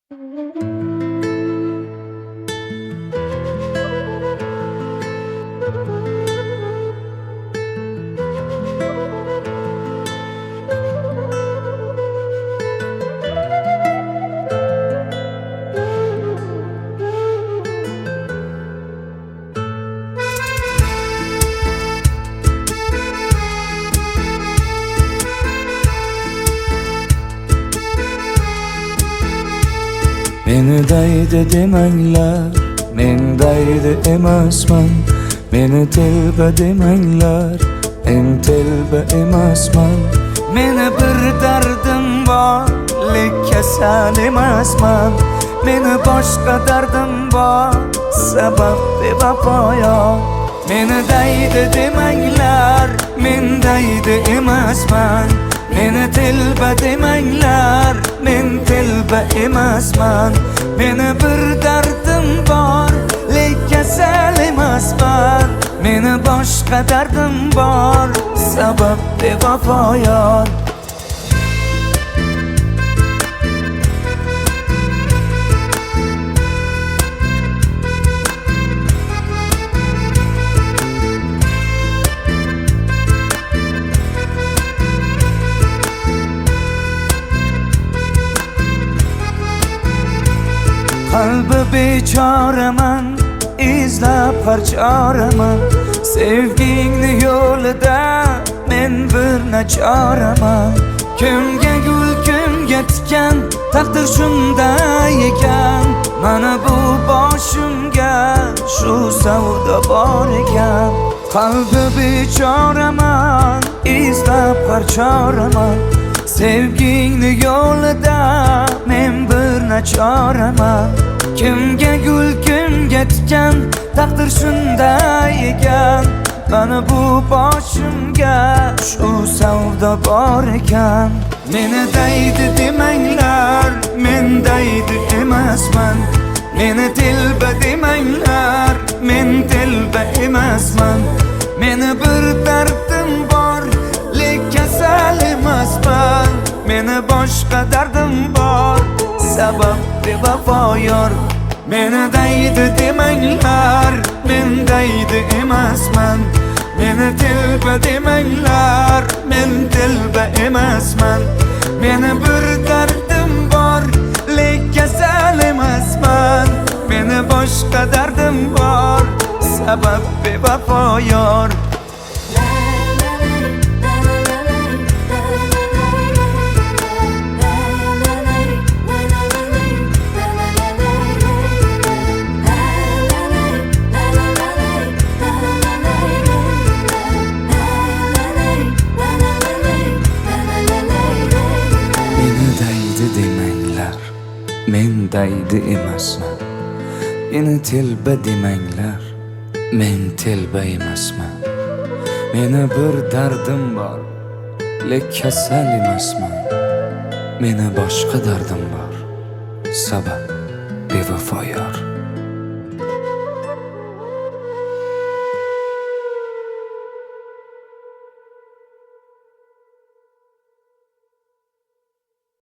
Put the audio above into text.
Meni daydi demanglar, men daydi emasman. Meni telba demanglar, men telba emasman. Meni bir dardim bor, lek kasal emasman. Meni boshqa dardim bor, sabab bevafoyor. Meni daydi demanglar, men daydi emasman. Meni telba demanglar, men telba emasman. Meni bir dardim bor, lek kasal emasman. Meni boshqa dardim bor, sabab bevafoyor. Qalbi bechoraman, izlab har choraman. Sevgingni yo'lida men bir nachoraman. Kimga gul, kimga tikan, taqdir shunday ekan. Mana bu boshimga shu savdo bor ekan. Qalbi bechoraman, izlab har choraman. Sevgingni yo'lida men bir nachoraman. Kimga gul, kimga tikan, taqdir shunday ekan. Mana bu boshimga shu savdo bor ekan. Meni daydi demanglar, men daydi emasman. Meni telba demanglar, men telba emasman. Meni bir dardim bor, lek kasal emasman. Meni boshqa dardim bor, sabab bevafoyor. Meni daydi demanglar, men daydi emasman. Meni telba demanglar, men telba emasman. Meni bir dardim bor, lek kasal emasman. Meni boshqa dardim bor, sabab bevafoyor. Men daydi emasman. Meni telba demanglar, men telba emasman. Meni bir dardim bor, lek kasal emasman. Meni boshqa dardim bor, sabab bevafoyor.